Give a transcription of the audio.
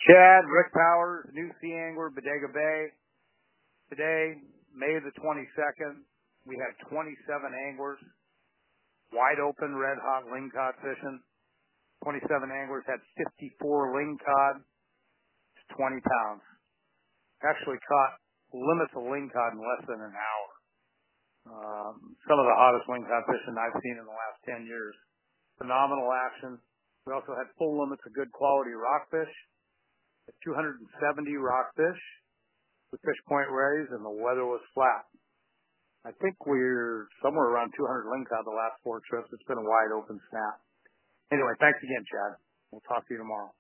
Chad, Rick Powers, New Sea Angler, Bodega Bay. Today, May the 22nd, we had 27 anglers, wide open, red hot lingcod fishing. 27 anglers had 54 lingcod, 20 pounds. Actually caught limits of lingcod in less than an hour. Some of the hottest lingcod fishing I've seen in the last 10 years. Phenomenal action. We also had full limits of good quality rockfish, 270 rockfish with fish point rays, and the weather was flat. I think we're somewhere around 200 lingcod the last 4 trips. It's been a wide open snap. Anyway, thanks again, Chad. We'll talk to you tomorrow.